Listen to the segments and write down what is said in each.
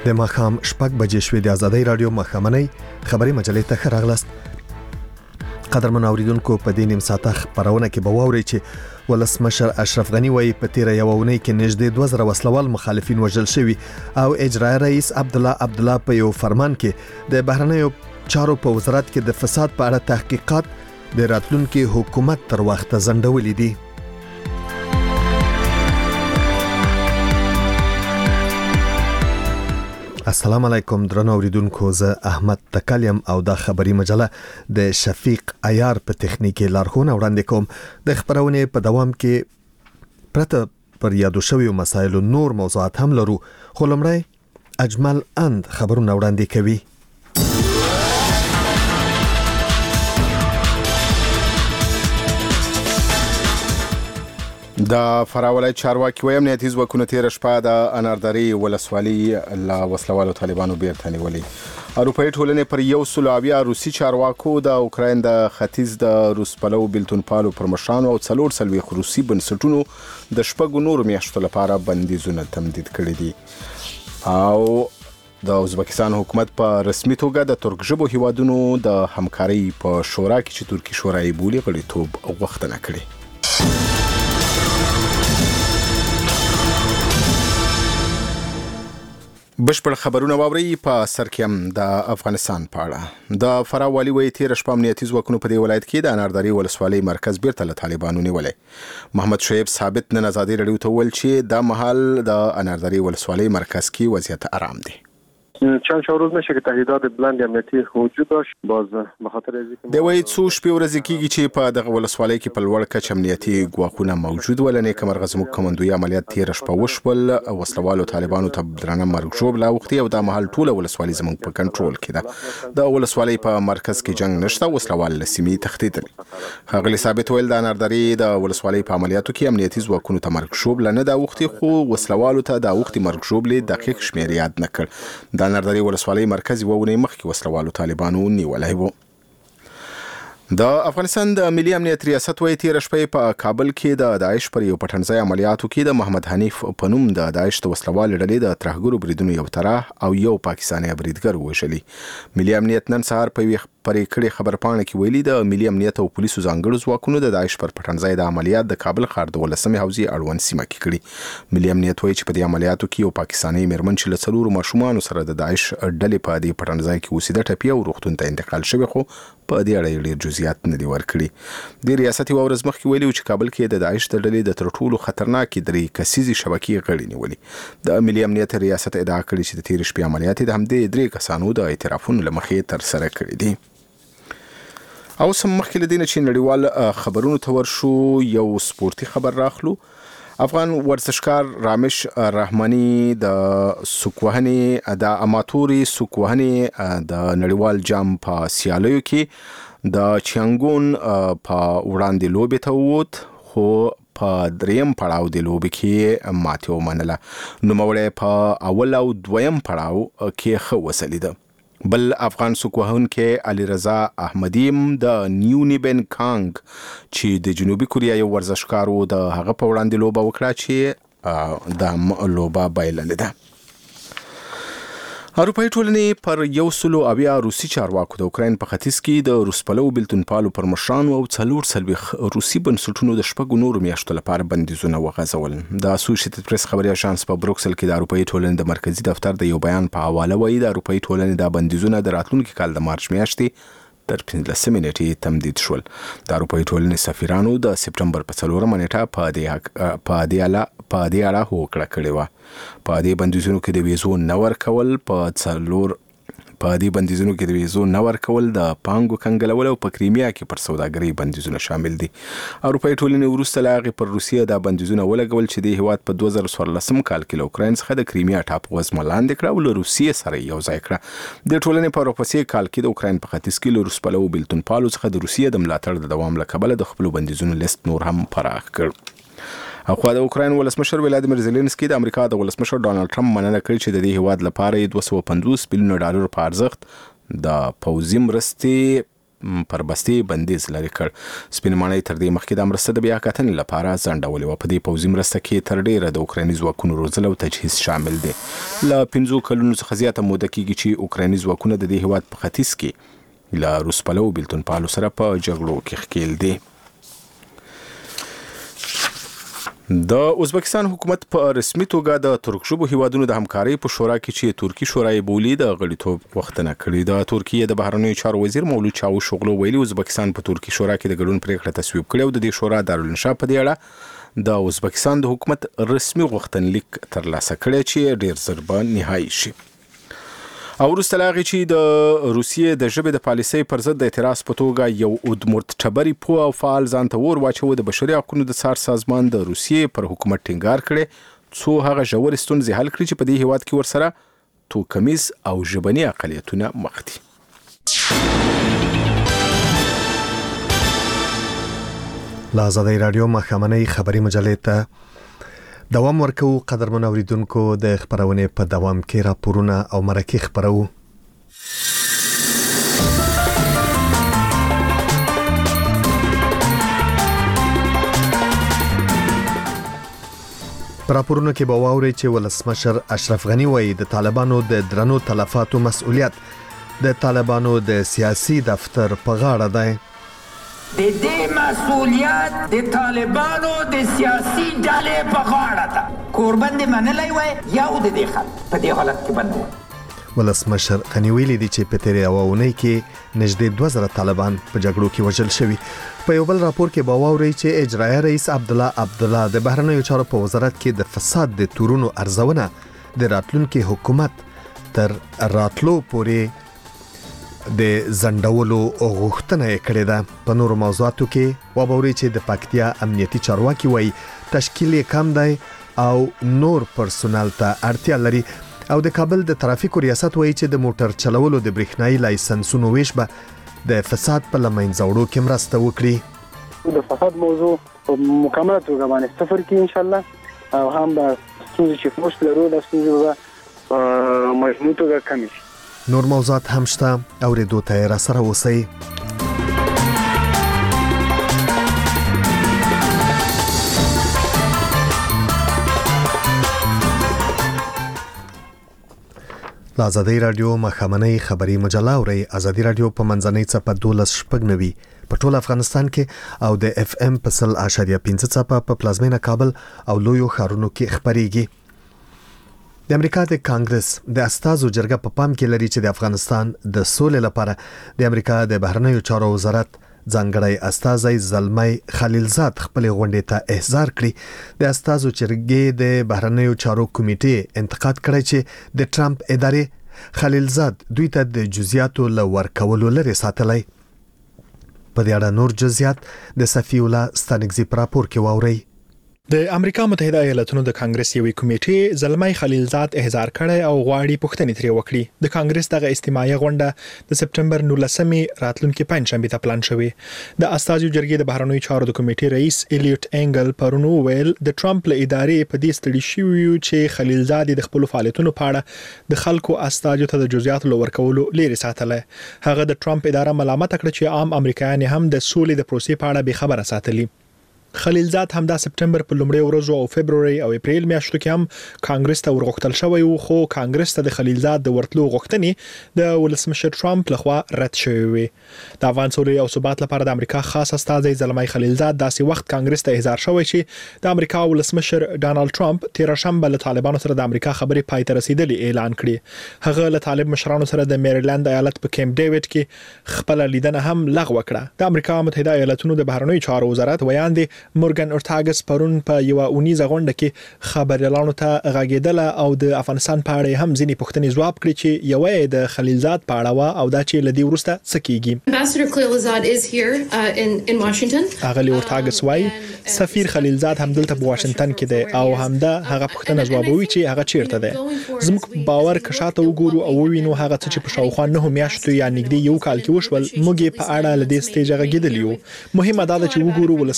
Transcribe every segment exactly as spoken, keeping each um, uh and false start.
د ماښام شپږ بجې شوې. د آزادۍ رادیو ماښامنۍ خبري مجلې ته ښه راغلاست. قدرمن اوریدونکو، په دې نیم ساعته خبرونه کې به واورئ چې ولسمشر اشرف غنی وایي په تیره یوه اونۍ کې نږدې دوه زره وسلوال مخالفین وژل شوي او اجرایي رئیس عبدالله عبدالله په یو فرمان کې د بهرنیو چارو په وزارت کې د فساد په اړه تحقیقات د راتلونکي حکومت تر وخته ځنډولي دي. السلام علیکم درنو اوریدونکو، زه احمد تکلیم او دا خبري مجله د شفیق عیار په تخنیکی لارښوونه وړاندې کوم. د خبرونې په دوام کې پرته پر یادو شویو مسایلو نور موضوعات هم لرو، خو لومړی اجمل اند خبرونه وړاندې کوي. د فراه ولایت چارواکي وايي امنیتي ځواکونو تېره شپه د اناردرې ولسوالۍ له وسلوالو طالبانو بیرته نیولې. اروپایي ټولنې پر یو سل اویا روسي چارواکو د اوکراین د ختیځ د روس پلو بیلتون پالو پر مشرانو او څلور څلوېښت روسي بنسټونو د شپږو نورو میاشتو لپاره بندیزونه تمدید کړي دي. او د ازبکستان حکومت په رسمي توګه د ترک ژبو هیوادونو د همکارۍ په شورا کې چې ترکي شورا یې بولي غړیتوب غوښتنه کړې. بشپړ خبرونه واوري. په سر کې هم د افغانستان په اړه د فراه والي وایي تېره شپه امنیتي ځواکونو په دې ولایت کې د اناردرې ولسوالۍ مرکز بیرته له طالبانو نیولی. محمد شعیب ثابت نن ازادي رادیو ته وویل چې دا مهال د اناردرې ولسوالۍ مرکز کې وضعیت آرام دی. چند شب روز میشه که تهدیدات بلند امنیتی وجود داشت. باز به خاطر از اینکه دی وایي څو شپې ورځې کېږي چې په دغه ولسوالۍ کې په لوړ کچه امنیتي ګواښونه موجود ول. نیکه مرغه زموږ کمندوي عملیات تېره شپه وشول. وسلوالو طالبانو ته درنه مرګ ژوبله اوښتې او دا مهال ټوله ولسوالۍ زموږ په کنټرول کې ده. د ولسوالۍ په مرکز کې جنګ نشته. وسلوال له سیمې تښتېدلي. ښاغلي ثابت ویل د اناردرې د ولسوالۍ په عملیاتو کې امنیتي ځواکونو ته مرګ ژوبله نه ده اوښتې، خو وسلوالو ته د اوښتې مرګ ژوبلې دقیق شمېر یاد نه کړ. د اناردرې ولسوالۍ مرکز یوه اونۍ مخکې وسلوالو طالبانو نیولی و. د افغانستان د ملي امنیت ریاست وایي تېره شپه په کابل کې د داعش پر یو پټنځای عملیاتو کې د محمد حنیف په نوم د داعش د وسلوال ډلې د ترهګرو بریدونو یو طرح او یو پاکستاني بریدګر ووژلي. ملي امنیت نن سهار په یوې پرې کړې خبرپاڼه کې ویلي د ملي امنیت او پولیسو ځانګړو ځواکونو د داعش پر پټنځای د عملیات د کابل ښار د ولسمې حوزې اړوند سیمه کې کړي. ملي امنیت وایي چې په دې عملیاتو کې یو پاکستاني مېرمن چې له څلورو ماشومانو سره د داعش ډلې په دې پټنځای کې اوسېده ټپي او روغتون ته انتقال شوې، خو په دې اړه ډېر جزئیات نه دي ورکړي. د ریاست یوه ورځ مخکې ویلي و چې کابل کې د داعش د ډلې د تر ټولو خطرناکې درې کسیزې شبکې غړي نیولي. د ملي امنیت ریاست ادعا کړې چې د تېرې شپې عملیات د همدې درې کسانو د اعترافونو له مخې ترسره کړي دي. او سم مخکې له دې نه چې نړیوال خبرونو ته ورشو، یو سپورتي خبر راخلو. افغان ورزشکار رامش رحماني د سوکوهنې د اماتوري سوکوهنې د نړیوال جام په سیالیو کې د چیانګون په وړاندې لوبې ته ووت، خو په دریم پړاو د لوبې کې ماتې ومنله. نوموړی په اول او دویم پړاو کې ښه وسلیده. بل افغان سوکوهونکی علی رضا احمدیم د نیونیبن کانګ چې د جنوبي کوریا یو ورزشکار و د هغه په وړاندې لوبه وکړه چې د لوبه بایللې ده. اروپایي ټولنې پر یو سلو اویا روسي چارواکو د اوکراین په ختیځ کې د روس پلو بیلتون پالو پر مشرانو او څلور څلوېښت روسي بنسټونو د شپږو نورو میاشتو لپاره بندیزونه وغځول. د اسوسییټډ پریس خبري اژانس په بروکسل کې د اروپایي ټولنې د مرکزي دفتر د یو بیان په حواله وایي د اروپایي ټولنې د بندیزونه د راتلونکي کال د مارچ میاشتې تر پنځلسمې نیټې تمدید شول. د اروپایي ټولنې سفیرانو د سپټمبر په څلورمه نیټه په دې په دې اړه هوکړه کړې وه. په دې بندیزونو کې د ویزو نه ورکول په څلور په دې بندیزونو کې د ویزو نه ورکول، د پانګو کنګلول او په کریمیا کې پر سوداګرۍ بندیزونه شامل دي. اروپایي ټولنې وروسته له هغې پر روسیه دا بندیزونه ولګول چې د هېواد په دوه زره څوارلسم کال کې له اوکراین څخه د کریمیا ټاپو وزمه لاندې کړه او له روسیې سره یې یو ځای کړه. د ټولنې په ورپسې کال کې د اوکراین په ختیځ کې له روس پلو بیلتون پالو څخه د روسیې د ملاتړ د دوام له کبله د خپلو بندیزونو لیست نور هم پراخ کړ. اخوا د اوکراین ولسمشر ولادیمیر زيلنسکي د امریکا د ولسمشر ډانلډ ټرمپ مننه کړې چې د دې هیواد لپاره دوه سوه پنځوس میلیونه ډالر په ارزښت د پوځي مرستې پر بستي بندیز لري کړ. سپین ماڼۍ تر دې مخکې د مرسته د بیا کتنې لپاره ځنډولې وه. په دې پوځي مرسته کې تر ډیره د اوکرایني ځواکونو روزل او تجهیز شامل دي. له پنځو کلونو څخه زیاته موده کېږي چې اوکرایني ځواکونه د دې هیواد په ختیځ کې له روس پلو بیلتون پالو سره په جګړو کې ښکېل دي. د ازبکستان حکومت په رسمي توګه د ترک ژبو هیوادونو د همکارۍ په شورا کې چې ترکی شورا یې بولي د غړیتوب غوښتنه کړې. د ترکیې د بهرنیو چارو وزیر مولود چاوشوغلو ویلي ازبکستان په ترکی شورا کې د ګډون پریکړه تصویب کړې او د دې شورا دارالانشا په دې اړه د ازبکستان د حکومت رسمي غوښتنلیک ترلاسه کړی چې ډیر زر به نهایی شي. او وروسته له هغې چې د روسیې د ژبې د پالیسۍ پر ضد د اعتراض په توګه یو اودمرت ټبري پوه او فعال ځان ته اور واچوه، د بشري حقونو د څار سازمان د روسیې پر حکومت ټینګار کړی څو هغه ژورې ستونزې حل کړي چې په دې هیواد کې ورسره توکمیز او ژبني اقلیتونه مخ دي. له ازادۍ راډیو ماښامنۍ خبري مجلې ته دوام ورکو. قدرمن اوریدونکو د خبرونې په دوام کې راپورونه او مرکې خبرو. راپورونه کې به واورئ چې ولسمشر اشرف غنی وایي د طالبانو د درنو تلفاتو مسؤلیت د طالبانو د سیاسي دفتر په غاړه دی. د دې مسؤلیت د طالبانو د سیاسي ډلې په غاړه ده. کوربند منلای وای یو د دې خلک په دې حالت کې بند. ولسمشر غنی ویلي دی چې په تیرې اونۍ کې نږدې دوه زره طالبان په جګړو کې وژل شوي. په یو بل راپور کې به واورئ چې اجرایه رئیس عبدالله عبدالله د بهرنیو چارو په وزارت کې د فساد د تورونو ارزونه د راتلونکي حکومت تر راتلو پورې د زندولو غوښتنه یې کړې ده. په نورو موضوعاتو کې وبوري چې د پکتیا امنیتي چارواکي وایي تشکیل یې کم دی او نور پرسونل ته اړتیا لري. او د کابل د ترافیکو ریاست وایي چې د موټر چلولو د برېښنایي لایسنسونو ویش به د فساد په لمنځه وړو کې مرسته وکړي. د فساد موضوع په مکمله توګه باندې صفر کې ان شاء الله او هم به ستونزې چې فوش لرو د ستونزې به مجموع توګه کمې شي. نور موضوعات هم شته اوریدو ته را سره اوسئ. له ازادۍ راډیو ماښامنۍ خبري مجله اورئ. ازادي راډیو په منځنۍ څپه دولس شپږ نوي په ټول افغانستان کې او د اف ام په سل اشاریه پنځه څپه په پلازمینه کابل او لویو ښارونو کې خبريږي. د امریکا د کانګرس د استازو جرګه په پام کې لري چې د افغانستان د سولې لپاره د امریکا د بهرنیو چارو وزارت ځانګړی استازی زلمی خلیلزاد خپل غونډې ته احضار کړي. د استازو جرګې د بهرنیو چارو کمیټې انتقاد کړی چې د ټرمپ ادارې خلیلزاد دوی ته د جزئیاتو له ورکولو لري ساتلی. په دې اړه نور جزئیات د صفی الله ستانکزی په راپور کې واورئ. د امریکا متحده ایالاتونو د کانګرس یوې کمیټې زلمی خلیلزاد احضار کړی او غواړي پوښتنې ترې وکړي. د کانګرس دغه اجتماعي غونډه د سپټمبر نولسمې راتلونکي پنځشنبه ته پلان شوې. د استازو جرګې د بهرنیو چارو د کمیټې رئیس الیوټ انګل پرون ویل د ټرمپ له ادارې په دې ستړي شوی چې خلیلزاد د خپل فعالیتونو په اړه د خلکو استازو ته د جزئیاتو لورکولو لري ساتله. هغه د ټرمپ اداره ملامت کړ چې عام امریکایان هم د سولې د پروسې په اړه به خبره ساتلي. خلیلزاد هم د سپټمبر په لومړۍ ورځو او فبرवरी او اپریل میاشتو کې هم کانګرس ته ورغښتل شوی و، خو کانګرس ته د خلیلزاد د ورتلو غوښتنې د ولسمشر ټرمپ لخوا رد شوې وي. د افغان سولې او ثبات لپاره د امریکا خاص استازی زلمی خلیلزاد داسې وخت کانګرس ته احضار شوی چې د امریکا ولسمشر ډانلډ ټرمپ تیر شنبه له طالبانو سره د امریکا خبرې پای ته رسیدلې اعلان کړي. هغه له طالب مشرانو سره د میریلند ایالت په کیمپ ډیوډ کې خپل لیدنه هم لغوه کړه. د امریکا متحده ایالاتونو د بهرنیو چارو وزارت ویاندې مورګن اورتاګس پرون په یو اونیزه غونډه کې خبريالانو ته غاګیدله او د افغانستان په اړه هم ځینې پوښتنې ځواب کړي چې یو یې د خلیلزاد په اړه وا او دا چې لدی ورسته څه کیږي. Ambassador Khalilzad is here uh, in in Washington. اغلی اورتاګس وايي سفیر خلیلزاد هم دلته په واشنگټن کې دی او همدا هغه پوښتنه ځوابوي چې هغه چیرته دی. زموږ باور کښاته وګورو او وینو هغه څه چې په شاوخوا نه میاشتو یا نږدې یو کال کې وشول موږ په اړه لدی سټیج غاګیدلیو. مهمه دا ده چې وګورو ولسمشر ټرمپ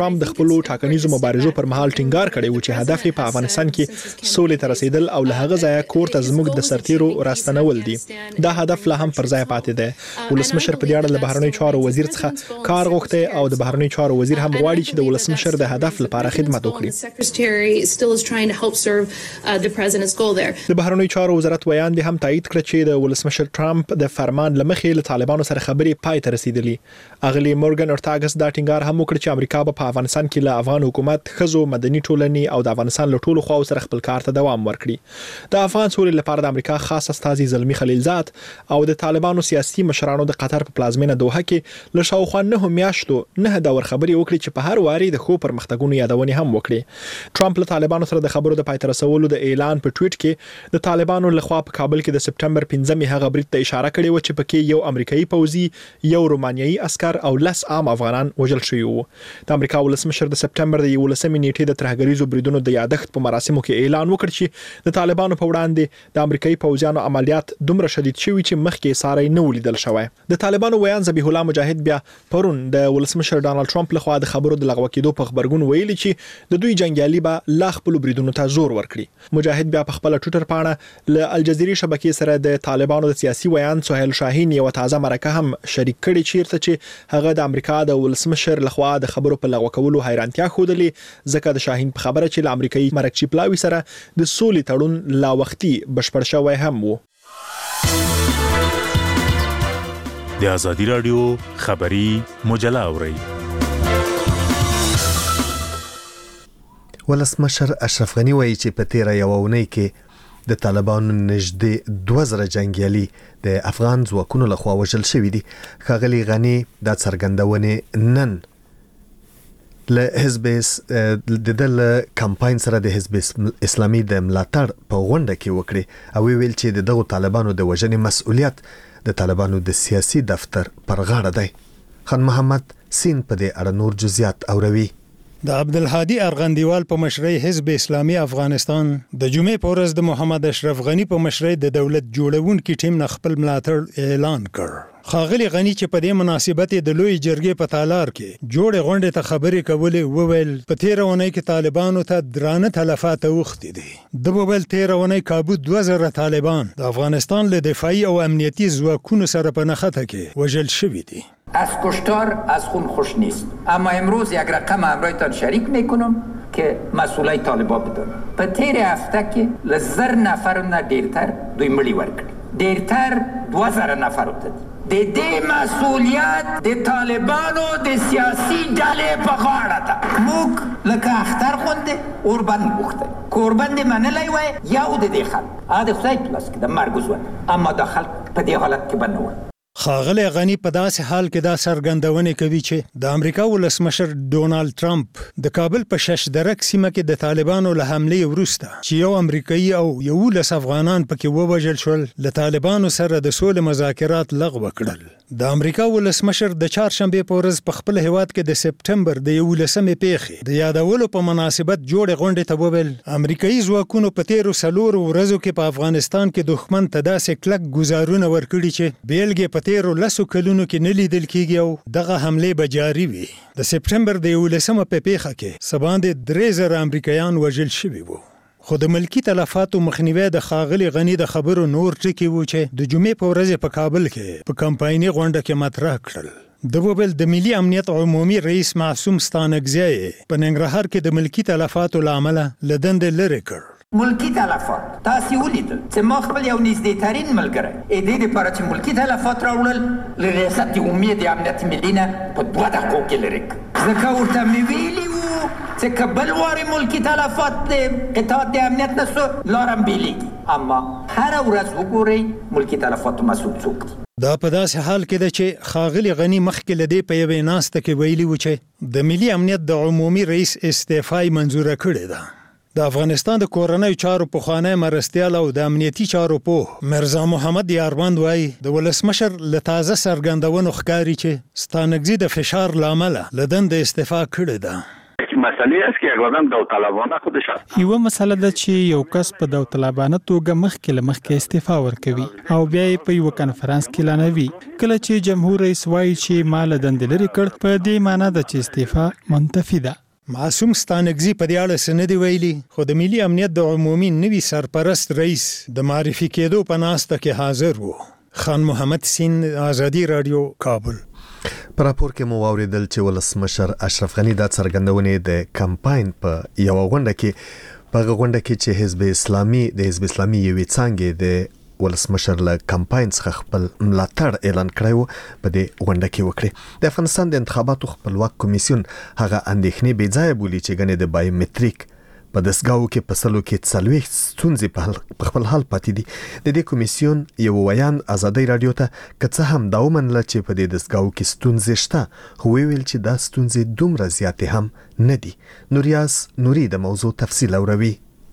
ټرمپ د خپل ټاکنیزو مبارزو پر مهال ټینګار کړی و چې هدف په افغانستان کې سولې ته رسیدل او له هغه ځایه کور ته زموږ د سرتیرو راستنول دي. دا هدف لا هم پر ځای پاتې دی. ولسمشر په دې اړه له بهرنیو چارو وزیر څخه کار غوښته او د بهرنیو چارو وزیر هم غواړي چې د ولسمشر د هدف لپاره خدمت وکړي. د بهرنیو چارو وزارت ویان دي هم تایید کړ چې د ولسمشر ټرمپ د فرمان لمخې له طالبانو سره خبرې پای ته رسیدلې. اغلی مورګن اورتاګس دا ټینګار هم وکړ چې امریکا په افغانستان کې له افغان حکومت خزو مدني ټولنې او د افغانستان له ټولو خواو سره خپل کار ته دوام ورکړي. د افغان سولې لپاره د امریکا خاص استازي زلمی خلیلزاد او د طالبانو سیاسي مشرانو د قطر په پلازمینه دوحه کې له شاوخوا نه میاشتو نه دور خبرې وکړي چې په هر واري د خو پرمختګونو یادونه هم وکړي. ټرمپ له طالبانو سره د خبرو د پای ته رسولو د اعلان په ټویټ کې د طالبانو لخوا په کابل کې د سپټمبر پنځمې هغه برید ته اشاره کړې و چې پکې یو امریکایي پوځي، یو رومانیایي عسكر او لس عام افغانان وژل شوي وو. د امریکا ولسمشر د سپټمبر د یولسمې نیټې د ترهګریزو بریدونو د یادښت په مراسمو کې اعلان وکړ چې د طالبانو په وړاندې د امریکایي پوځیانو عملیات دومره شدید شوي چې مخکې ساري نه ولیدل شوی. د طالبانو ویان ذبیح الله مجاهد بیا پرون د ولسمشر ډانلډ ټرمپ لخوا د خبرو د لغوه کېدو په خبرګون ویلي چې د دوی جنگیالي به لا خپل بریدونو ته زور ورکړي. مجاهد بیا په خپل ټویټر پاڼه له الجزیرې شبکې سره د طالبانو د سیاسي ویان سهیل شاهین یو تازه مرکه هم شریک کړي چیرته چې هغه د امریکا د ولسمشر لخوا د خبرو په لغوه کولو حیرانتیا ښودلې ځکه د شاهین په خبره چې له امریکایي مرکچی پلاوي سره د سولې تړون لا وختي بشپړ شوی هم وو. د آزادی رادیو خبری مجله اورئ. ولسمشر اشرف غنی وایي چې په تیره یوه اونۍ کې د طالبانو نږدې دوه زره جنګیالي د افغان ځواکونو لخوا وژل شوي دي. ښاغلي غني دا څرګندونې نن له حزب د دل کمپاین سره د حزب اسلامي د ملاتړ په غونډه کې وکړي او ویل چې د دغو طالبانو د وژنې مسؤلیت د طالبانو د سیاسي دفتر پر غاړه دی. خان محمد سین په دې اړه نور جزئیات اوروي. د عبدالهادي ارغندیوال په مشرۍ حزب اسلامي افغانستان د جمعې په ورځ د محمد اشرف غنی په مشرۍ د دولت جوړونکي ټیم نه خپل ملاتړ اعلان کړ. ښاغلي غنی چې په دې مناسبت د لوی جرګې په تالار کې جوړې غونډې ته خبرې کولې وویل په تیره اونۍ کې طالبانو ته درانه تلفات اوښتي دي. د وویل تیره اونۍ کابو دوه زره طالبان د افغانستان له دفاعي او امنیتي ځواکونو سره په نښته کې وژل شوي دي. از کشتار از خون خوش نیست، اما امروز یک رقم امرایتان شریک میکنم که مسئولای طالبان بدانم. په تیر هفته کې لزر نفر نه ډیرتر دوی مړي ورکړي، ډیرتر دوه زره نفر وتد. د دې مسئولیت د طالبانو د سیاسي ډلې په غاړه ده. موږ لکه اختر غوندې اوربند غوښتل، کوربند منلی وای یو د دې خلک هغه د خدای په لاس کې د مرګ ژوند، اما دا خلک په دې حالت کې به نه ول. ښاغلی غنی په داسې حال کې دا څرګندونې کوي چې د امریکا ولسمشر ډونالد ټرمپ د کابل په شش درک سیمه کې د طالبانو له حملې وروسته چې یو امریکایي او یولس افغانان پکې ووژل شول له طالبانو سره د سولې مذاکرات لغوه کړل. د امریکا ولسمشر د چهارشنبې په ورځ په خپل هیواد کې د سپټمبر د یولسمې پیښې د یادولو په مناسبت جوړې غونډې ته وویل امریکایي ځواکونو په تیرو څلورو ورځو کې په افغانستان کې دښمن ته داسې کلک ګزارونه ورکړي چې بیلګې په تیرو لسو کلونو کې نه لیدل کېږي او دغه حملې به جاري وي. د سپټمبر د یولسمه په پیښه کې څه باندې درې زره امریکایان وژل شوي وو. خو د ملکی تلفاتو مخنیوی د ښاغلي غنی د خبرو نور ټکي وو چې د جمعې په ورځ په کابل کې په کمپایني غونډه کې مطرح کړل. د وبل د ملي امنیت عمومي رئیس معصوم ستانکزی په ننګرهار کې د ملکی تلفاتو لامل له دندې لرې کړ. ملکی تلفات تاسې ولیدل چې ما خپل یو نږدې ترین ملګری د دې لپاره چې ملکی تلفات راوړل له ریاست عمومي د امنیت ملي نه په دوه دقیقو کې لرې کړ. ځکه ورته مې ویلي وو چې که بل وارې ملکی تلفات د قطاعت د امنیت نه سو لارم بیلیږي، اما هره ورځ وګورئ ملکی تلفاتو مسؤل څوک دي. دا په داسې حال کې ده چې ښاغلي غنی مخکې له دې په یوې ناسته کې ویلي وو چې د ملي امنیت د عمومي رئیس استعفا یې منظوره کړې ده. د افغانستان د کورنیو چارو پخوانی مرستیال او د امنیتي چارو پوه مرزا محمد یاربند وایي د ولسمشر له تازه څرګندونو ښکاري چې ستانکزي د فشار له امله له دندې استعفا کړې ده. مسئله است که یک آدم داوطلبانه خودش یو مسله ده چې یو کس په داوطلبانه توګه مخکې له مخکې استعفا ورکوي او بیا یې په یو کنفرانس کې اعلانوي. کله چې جمهور رئیس وایي چې ما له دندې لرې کړ، په دې معنی ده چې استعفا منتفي ده. معصوم ستانکزي په دې اړه څه نه دی ویلي، خو د ملي امنیت د عمومي نوي سرپرست رئیس د معرفي کېدو په ناسته کې حاضر و. خان محمد سین، آزادي رادیو، کابل. په راپور کې مو واوریدل چې ولسمشر اشرف غنی د څرګندونې د کمپاین په یو غونډه کې په غونډه کې چې حزب اسلامي د حزب اسلامي یوې څانګې د ولسمشر له کمپاین څخه خپل ملاتړ اعلان کړی و په دې غونډه کې وکړي. د افغانستان د انتخاباتو خپلواک کمیسیون هغه اندېښنې بې ځایه بولي چې ګنې د بایومټریک په دستګاو کې په سلو کې څلوېښت ستونزې په خپل حال پاتې دي. د دې کمیسیون یو ویان آزادۍ راډیو ته که څه هم دا ومنله چې په دې دستګاو کې ستونزې شته، خو ویل چې دا ستونزې دومره زیاتې هم نه دي. نوریاس نوري د موضوع تفصیل اوروي.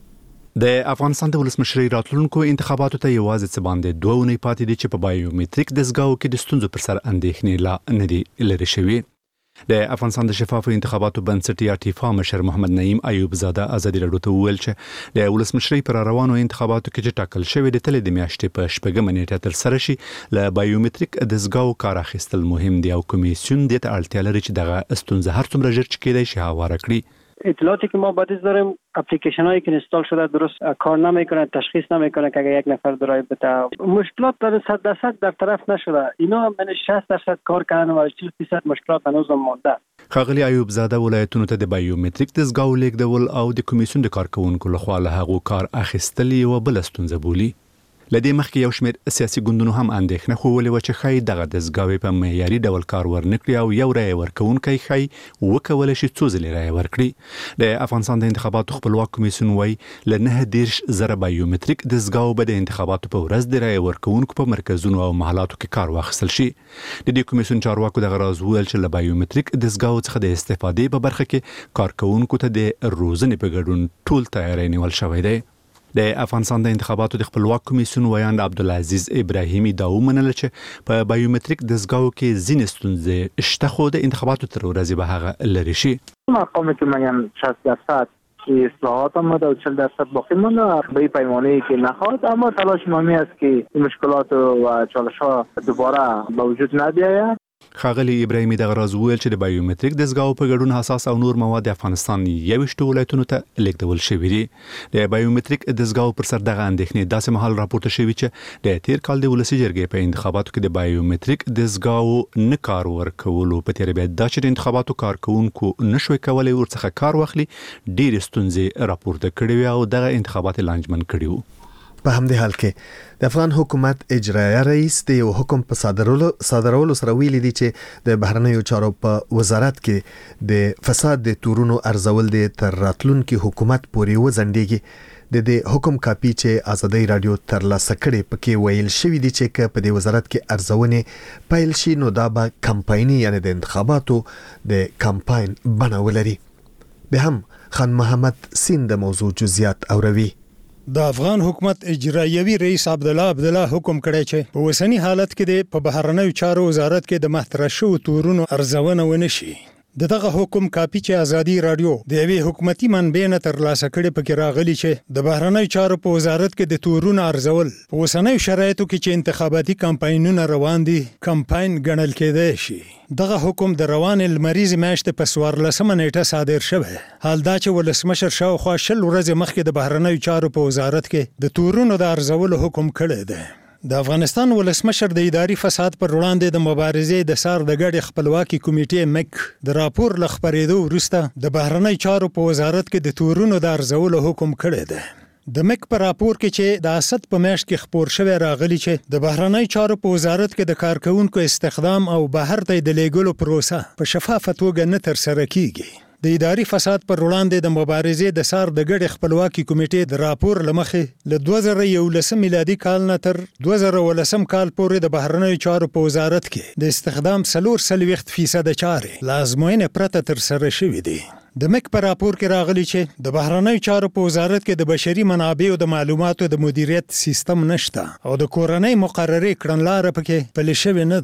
د افغانستان د ولسمشرۍ راتلونکو انتخاباتو ته یوازې څه باندې دوه اونۍ پاتې دي چې په بایومټریک دستګاو کې د ستونزو پر سر اندېښنې لا نه دي لرې شوي. د افغانستان د شفافو انتخاباتو بنسټ یا ټیفا مشر محمد نعیم ایوب زاده آزادي راډیو ته وویل چې د ولسمشرۍ پر روانو انتخاباتو کې چې ټاکل شوی د تلې د میاشتې په شپږمه نیټه تر سره شي، له بایومټریک دستګاو کار اخیستل مهم دی او کمیسیون دې ته اړتیا لري چې دغه ستونزه هر څومره ژر چې کېدای شي هواره کړي. اطلاعاتی که ما بعدش داریم اپلیکیشن هایی که اینستال شده درست کار نمیکنه، تشخیص نمیکنه که اگر یک نفر درایو بده. مشکلات در صد درصد در طرف نشده، اینا من شصت درصد کار کردن و چهل درصد مشکلات هنوز هم مانده. ښاغلي ایوب زاده ولایتونو ته د بایومټریک دستګاو لیږدول او د کمیسیون د کارکونکو لخوا له هغو کار اخیستل یوه بله ستونزه بولي. له دې مخکې یو شمېر سیاسي ګوندونو هم اندېښنه ښوولې وه چې ښایي دغه دستګاوې په معیاري ډول کار ورنه کړي او یو رایې ورکوونکی ښایي وکولی شي څو ځلې رایې ورکړي. د افغانستان د انتخاباتو خپلواک کمیسیون وایي له نهه دېرش زره بایومټریک دستګاو به د انتخاباتو په ورځ د رایې ورکوونکو په مرکزونو او محلاتو کې کار واخیستل شي. د دې کمیسیون چارواکو دغه راز وویل چې له بایومټریک دستګاو څخه د استفادې په برخه کې کارکوونکو ته د روزنې په ګډون ټول تیاری نیول شوی دی. د افغانستان د انتخاباتو د خپلواک کمیسیون ویاند عبدالعزیز ابراهیمی دا ومنله چې په بایومټریک دستګاو کې ځینې ستونزې شته، خو د انتخاباتو تر ورځې به هغه لرې شي. مقامی که میگن شصت درصد اصلاحات آمده و چهل درصد باقی مونده به پیمانه‌ای که نخواهد، اما تلاش ما می است که این مشکلات و چالش‌ها دوباره به وجود نبیاید. ښاغلي ابراهیمي دغه راز وویل چې د بایومټریک دستګاو په ګډون حساس او نور مواد د افغانستان یویشتو ولایتونو ته لیږدول شوي دي. د بایومټریک دستګاو پر سر دغه اندېښنې داسې مهال راپورته شوي چې د تیر کال د ولسي جرګې په انتخاباتو کې د بایومټریک دستګاو نه کار ورکولو په تېره بیا دا چې د انتخاباتو کارکوونکو نشوی کولی ورڅخه کار واخلي، ډېرې ستونزې راپورته کړې وې او دغه انتخابات یې لانجمن کړي وو. په همدې حال کې د افغان حکومت اجرایه رئیس د یو حکم په صادرولو صادرولو سره ویلي دي چې د بهرنیو چارو په وزارت کې د فساد د تورونو ارزول دي تر راتلونکي حکومت پورې وځنډيږي. د دې حکم کاپی چې آزادۍ رادیو ترلاسه کړي پکې ویل شوی دي چې په دې وزارت کې ارزونې پیل شي نو دا به کمپایني یعنی د انتخاباتو د کمپاین بڼه ولري. به هم خان محمد سین د موضوع جزئیات اوروي. د افغان حکومت اجرایوي رئیس عبدالله عبدالله حکم کړی چې په اوسنی حالت کې د په بهرنیو چارو وزارت کې د محترم شو تورونو ارزونه ونشي. دغه حکم کاپی چې آزادي رادیو د یوې حکومتي منبع نه ترلاسه کړي پکې راغلي چې د بهرنیو چارو په وزارت کې د تورونو ارزول په اوسنیو شرایطو کې چې انتخاباتي کمپاینونه روان دي کمپاین ګڼل کېدای شي. دغه حکم د روان لمریز میاشتې په څوارلسمه نیټه صادر شوی. حال دا چې ولسمشر شاوخوا شل ورځې مخکې د بهرنیو چارو په وزارت کې د تورونو د ارزولو حکم کړی دی. د افغانستان ولسمشر د اداري فساد پر وړاندې د مبارزې د سار د ګډې خپلواکي کمیټې مک د راپور ل خبرېدو وروسته د بهرنیو چارو په وزارت کې د تورونو د ارزولو حکم کړی دی. د مک په راپور کې چې د اسد په میاشت کې خبر شوی راغلی چې د بهرنیو چارو په وزارت کې د کارکونکو استخدام او بهر ته د لیږلو پروسه په شفافه توګه نه ترسره کیږي. د اداري فساد پر وړاندې د مبارزې د سار د ګډې خپلواکي کمیټې د راپور لمخې له دوه زره یولسم میلادي کال نه تر دوه زره ولسم کال پورې د بهرنیو چارو په وزارت کې د استخدام څلور څلوېښت فیصده چارې له ازموینې پرته ترسره شوي دي. د مک په راپور کې راغلی چې د بهرنیو چارو په وزارت کې د بشري منابعو د معلوماتو د مدیریت سیستم نشته او د کورنۍ مقررې کړنلاره پکې پلي شوې نه ده.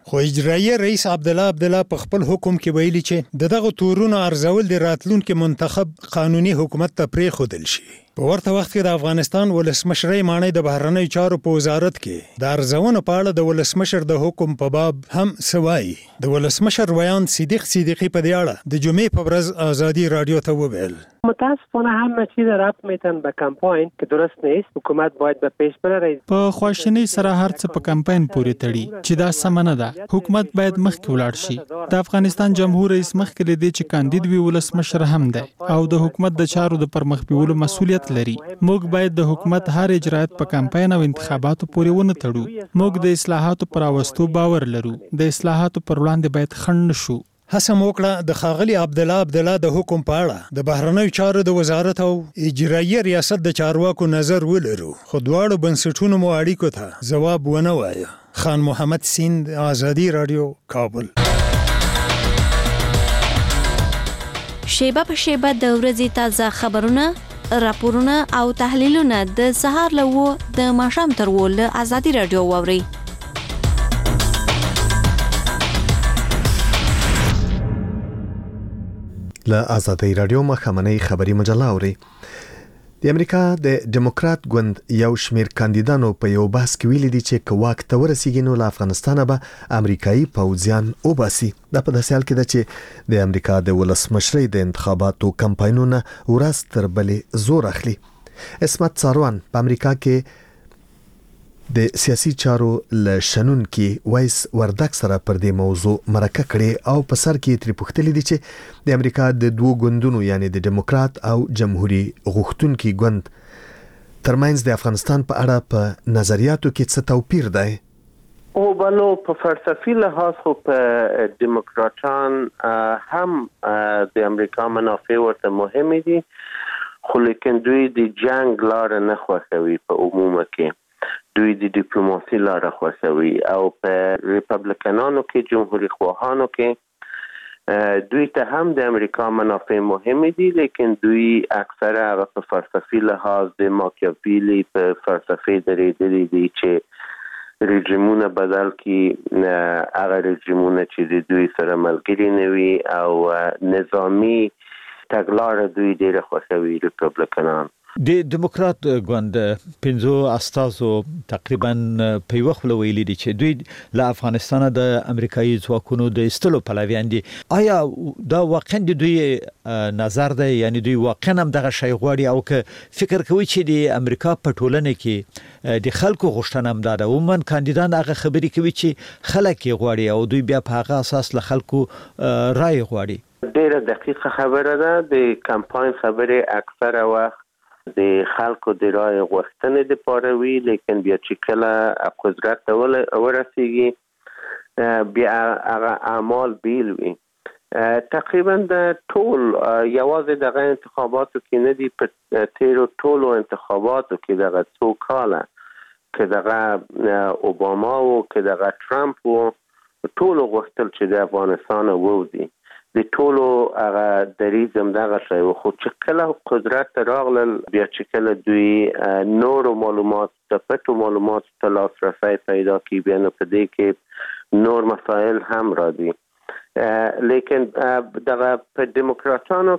خو اجرایي رئیس عبدالله عبدالله په خپل حکم کې ویلي چې دغه تورونو ارزول د راتلونکي منتخب قانوني حکومت ته پرېښودل شي. په ورته وخت کې د افغانستان ولسمشرۍ ماڼۍ د بهرنیو چارو په وزارت کې د ارزونو په اړه د ولسمشر د حکم په باب هم سوای. د ولسمشر ویان صدیق صدیقی په دې اړه د جمعې په ورځ آزادی رادیو ته وویل متاسفانه همه چیز ربط میتن به کمپاین که درست نیست. حکومت باید به پیش بره. په خواشینی سره هر څه په کمپاین پورې تړي چې دا سم نه ده. حکومت باید مخکې ولاړ شي. د افغانستان جمهور رئیس مخکې لدی چې کاندید وی ولسمشر هم دی او د حکومت د چارو د پرمخ بیولو مسولیت لري. موږ باید د حکومت هر اجرات په کمپاین او انتخاباتو پورې ونه تړو. موږ د اصلاحاتو پر واستو باور لرو. د اصلاحاتو پر وړاندې باید خنډ نشو. هڅه وکړه د ښاغلي عبدالله عبدالله د حکم په اړه د بهرنیو چارو د وزارت او اجرایي ریاست د چارواکو نظر ولرو، خو دواړو بنسټونو مو اړیکو ته ځواب ونه وایه. خان محمد سیند، آزادی رادیو، کابل. شیبه په شیبه د ورځې تازه خبرونه، راپورونه او تحلیلونه د سهار له و د ماښام تر و له آزادی رادیو واورئ. له آزادی رادیو مخامنۍ خبري مجله اوري. د امریکا د ډیموکرات ګوند یو شمیر کاندیدانو په یو بحث کې ویلي دي چې که واک ته ورسیږي نو له افغانستانه به امریکایي پوځیان وباسي. دا په داسې حال کې ده چې د امریکا د ولسمشرۍ د انتخاباتو کمپاینونه ورځ تر بلې زور اخلي. اسمت څاروان په امریکا کې د سیاسي چارو له شنونکي وایس وردک سره پر دې موضوع مرکه کړې او په سر کې ترې پوښتلي دي چې د امریکا د دوو ګوندونو یعنی د ډیموکرات او جمهوریت غوښتونکي ګوند ترمنځ د افغانستان په اړه په نظریاتو کې څه توپیر دی؟ او بلو په فلسفي لحاظ خو په ډیموکراتان هم د امریکا منافع ورته مهمه دي، خو لیکن دوی د جنگ لار نه خوښوي. په عموم کې دوی د ډیپلوماسي لار خوښوي او په ریپبلیکنانو کې جمهوریت خواهانو کې دوی ته هم د امریکا منافع مهمه دي، لیکن دوی اکثره هغه په فلسفي لحاظ د ماکیاویلی په فلسفه درېدلي دي چې رژیمونه بدل کی هغه رژیمونه چې د دوی سره ملګري نه وي او نظامی تګلاره دوی ډېره خوښوي ریپبلیکنان. د ډیموکرات ګوند پنځو استازو تقریبا په یو خپل ویلي دي چې دوی له افغانستان د امریکایي ځواکونو د استلو پلویان دي. آیا دا واقعا د دوی نظر دی؟ یعنی دوی واقعا هم دغه شی غواړي او که فکر کوي چې د امریکا په ټولنه کې د خلکو غوښتنه هم ده عموما کاندیدان هغه خبرې کوي چې خلک یې غواړي او دوی بیا په هغه اساس له خلکو رائے غواړي؟ ډېره دقیقه خبره ده. د کمپاین خبرې اکثره وخت د خلکو د رای غوښتنې لپاره وي، لیکن بیا چې کله قدرت ته ورسیږي بیا هغه اعمال بیل وي. تقریبا د ټول یوازې دغه انتخاباتو کې نه دي، په تیرو ټولو انتخاباتو کې دغه څو کاله که دغه اوباما او که دغه ټرمپ و ټولو غوښتل چې د افغانستان ووځي. د ټولو هغه دریځ هم دغه شی و، خو چې کله قدرت ته راغلل بیا چې کله دوی نورو معلومات د پټو معلومات ته لاسرسی پیدا کړي بیا نو په دې کې نور مسایل هم راځي. لیکن دغه په ډیموکراتانو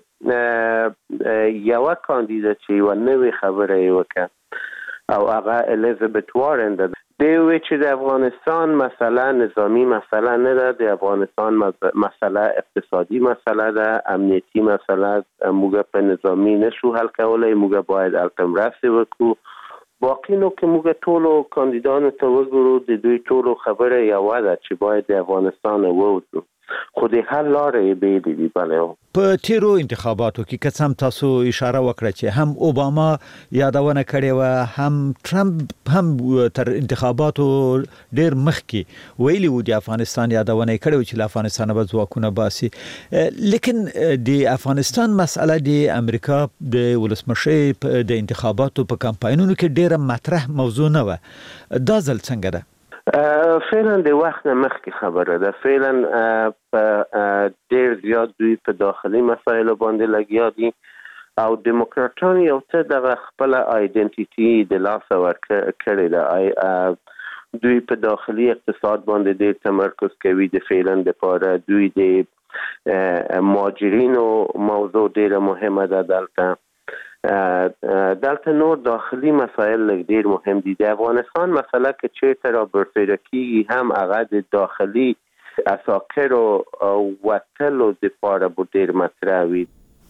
کې یوه کاندیده چې یوه نوې خبره یې وکړه او هغه الیزابت وارن ده. دی وی چې د افغانستان مسئله نظامی مسئله نه ده، د افغانستان مسئله اقتصادي مسئله ده، امنیتي مسئله. موږ په نظامی نشو حل کولی، موږ باید هلته مرستې وکړو. باقي نو که موږ ټولو کاندیدانو ته وګورو د دوی ټولو خبره یوه ده چې باید د افغانستان ووځو، خو د حل لارې یې بیلې دي. بله په تیرو انتخاباتو کې که څه هم تاسو اشاره وکړه چې هم اوباما یادونه کړې وه، هم ټرمپ هم تر انتخاباتو ډېر مخکې ویلي وو د افغانستان یادونه یې کړې وه چې له افغانستانه به ځواکونه باسي. لیکن د افغانستان مسئله د امریکا د ولسمشرۍ د انتخاباتو په کمپاینونو کې ډېره مطرح موضوع نه وه. دا ځل څنګه ده؟ فعلا د وخت نه مخکې خبره ده. فعلا په ډېر زیات دوی په داخلي مسایلو باندې لګیا دي او ډیموکراتان یو څه دغه خپله آیډنټیټي د لاسه ورکړې ده. دوی په داخلي اقتصاد باندې ډېر تمرکز کوي. د فعلا لپاره دوی د مهاجرینو موضوع ډېره مهمه ده. دلته دلته نور داخلي مسایل ډېر مهم دي. د افغانستان مسله که چېرته را برسېره کېږي هم هغه د داخلي اساکر او وتلو دپاره به ډېر مطرح وي.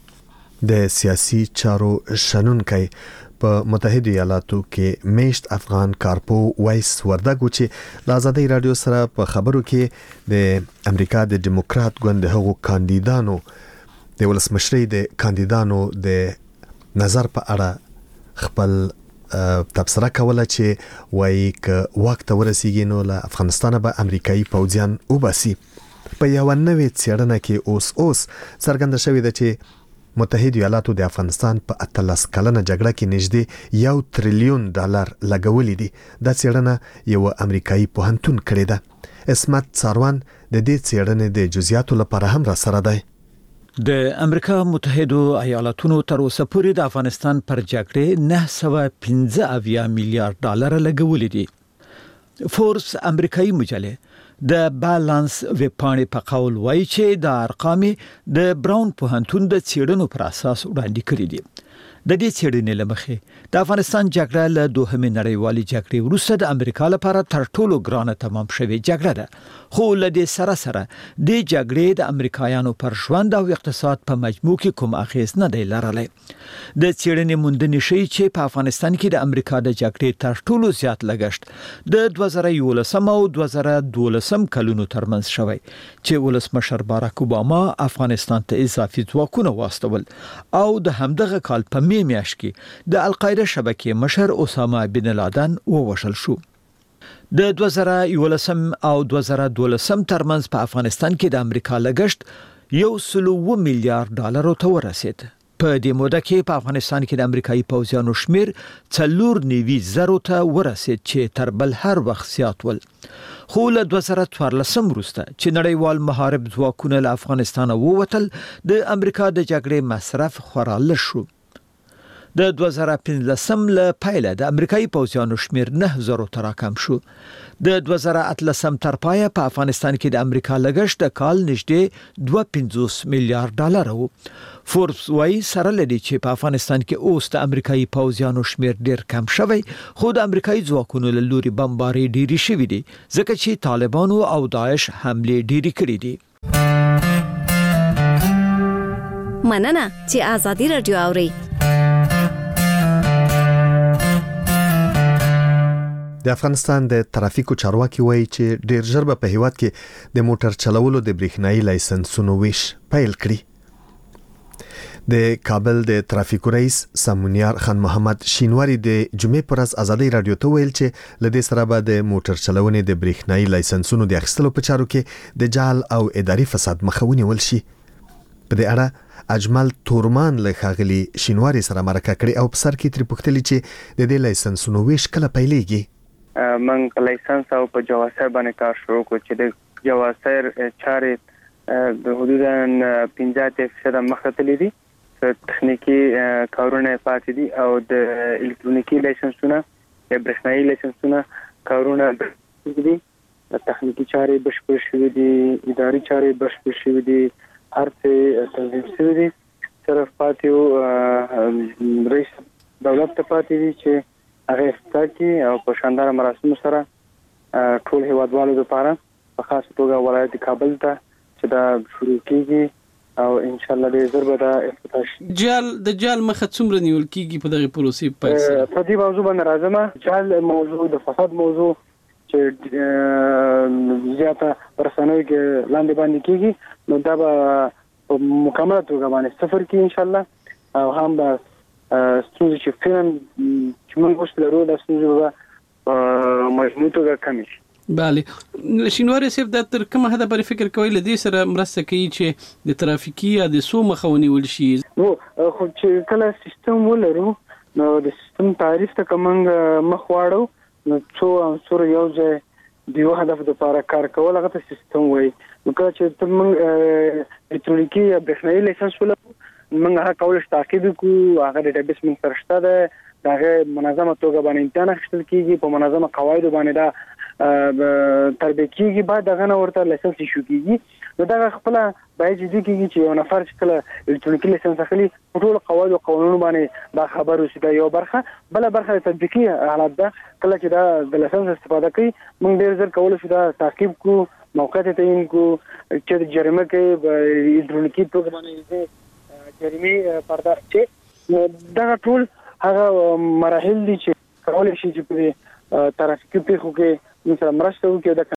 د سیاسي چارو شنونکی په متحده ایالاتو کې میشت افغان کارپو وایس وردګو چې د ازادي رادیو سره په خبرو کې د امریکا د ډیموکرات ګوند هغو کاندیدانو د ولسمشرۍ د کاندیدانو د نظر په اړه خپل تبصره کوله چې وایي ک وخت ورسیږي نو له افغانستان به امریکایي پوځیان وباسي. په یو نوې څېړنه کې اوس اوس څرګنده شوې ده چې متحده ایالاتو د افغانستان په اتلس کلنه جګړه کې نږدې یو تریلیون ډالر لګولې دي. دا څېړنه یو امریکایي پوهنتون کړې ده. اسمت ساروان د دې څېړنې د جزئیاتو لپاره هم را سره دی. د امریکا متحده ایالاتونو تر اوسه پورې د افغانستان پر جګړې نه سوه پنځه اویا میلیارډ ډالر لګولې دي. فوربس امریکایي مجله د بالانس ویبپاڼې په قول وایي چې د ارقام د براون پوهنتون د څېړنو پر اساس وړاندې کړي دي. د دې څېړنې له مخې د افغانستان جګړه له دوهمې نړیوالې جګړې وروسته د امریکا لپاره تر ټولو ګرانه تمام شوې جګړه ده. خو له دې سره سره د جګړې د امریکایانو پر ژوند او اقتصاد په مجموع کې کوم اغیز نه دی لرلی. د څېړنې موندنې ښیي چې په افغانستان کې د امریکا د جګړې تر ټولو زیات لګښت د دوه زره یولسم او دوه زره دولسم کلونو ترمنځ شوی چې ولسمشر باراک اوباما افغانستان ته اضافي ځواکونه واستول او د همدغه کال په می میاشت کې د القاعده شبکې مشر اسامه بن لادن ووژل شو. د دوه زره یولسم او دوه زره دولسم ترمنځ په افغانستان کې د امریکا لګښت یو سل او اوه میلیارډ ډالر ته ورسید. په دې موده کې په افغانستان کې د امریکایي پوځیانو شمیر څلور نوي زرو ته ورسید چې تر بل هر وخت زیات ول. خو له دوه زره څوارلسم وروسته چې نړیوال محارب ځواکونه له افغانستان ووتل د امریکا د جګړې مصرف خورا لږ شو. د دوه زره پنځلسم له پیله د امریکایي پوځیانو شمیر نه زرو ته راکم شو. د دوه زره اتلسم تر پایه په افغانستان کې د امریکا لګښت د کال نږدې دوه پنځوس میلیارډ ډالر وو. فوربس وايي سره لدی چې په افغانستان کې اوس د امریکایي پوځیانو شمیر ډیر کم شوی خو د امریکایي ځواکونو له لوري بمباري ډیری شوې دي ځکه چې طالبانو او داعش حمله ډیری کړې دي. مننه چې ازادي رادیو اوري. د افغانستان د ترافیکو چارواکي وایي چې ډیر ژر به په هیواد کې د موټر چلولو د برېښنايي لایسنسونو ویش پیل کړي. د کابل د ترافیکو رئیس سامونیار خان محمد شینواری د جمعې پر ورځ ازادي رادیو ته ویل چې لدې سره به د موټر چلونې د برېښنايي لایسنسونو د اخیستلو په چارو کې د جعل او اداري فساد مخه ونیول شي. په دې اړه اجمل تورمان له ښاغلي شینواری سره مرکه کړې او په سر کې ترې پوښتلې چې د دې لایسنسونو ویش کله پیلېږي. من لایسنس او په جواسر باندې کار شروع کو چې د جواسر چارې د حدودا پنځه فیصد مخته دي. تخنیکی کارونه پاتې دي او د الکترونیکی لایسنسونه یا برېښنايي لایسنسونه کارونه دي. تخنیکی چارې بشپړ شوې دي، اداري چارې بشپړ شوې دي، هر څه تنظیم شوی دی. صرف پاتې رئیس دولت ته پاتې دي چې هغه استاکي او په شاندار مراسمو سره ټول هیوادوالو لپاره په خاص توګه ولایت کابل ته چې دا شروع کیږي او ان شاء الله د ضربه د افتتاح جال د جال مخه څومره نیول کیږي په دغه پروسې په سره په دې موضوع باندې راځم. جال موضوع د فساد موضوع چې زیاته پرسنوي کې لاندې باندې کیږي نو دا به مکمل توګه باندې صفر کې ان شاء الله او هم به ستونزې چې فعلا چې موږ اوس لرو دا ستونزې به مجموع توګه کمې شي. بله شینواری صاحب دا تر کومه حده پورې فکر کوي له دې سره مرسته کوي چې د ترافیکي حادثو مخه ونیول شي؟ نو خو چې کله سیستم ولرو نو د سیستم تعریف ته کومنګ مخ واړو نو څو عنصر یو ځای د یو هدف لپاره کار کول هغه ته سیستم وایي. نو کله چې موږ الکترونیکی یا برېښنايي لایسنس ولرو موږ هغه کولای تعقیب کوو، هغه ډیټابیس موږ سره شته ده، هغه منظمه توګه باندې امتحان اخیستل کیږي، په منظمه قواعد باندې دا تربیه کیږي بعد دغه نه ورته لایسنس شو کیږي نو دا خپل باید جدي کیږي چې یو نفر چې کله الکترونیکي لایسنس اخلي ټول قواعد او قانون باندې با خبر اوسي دا یو برخه بل برخه تطبیقي حالات ده کله چې دا د لایسنس استفاده کوي موږ ډیر ځل کول شو دا تعقیب کو موقعیت تعیین کو چې جریمه کوي الکترونیکي توګه باندې جریمه پرداخت چې دا ټول هغه مراحل دي چې کولای شي چې په ترافیکي پیښو کې مثلا مرسته وکړي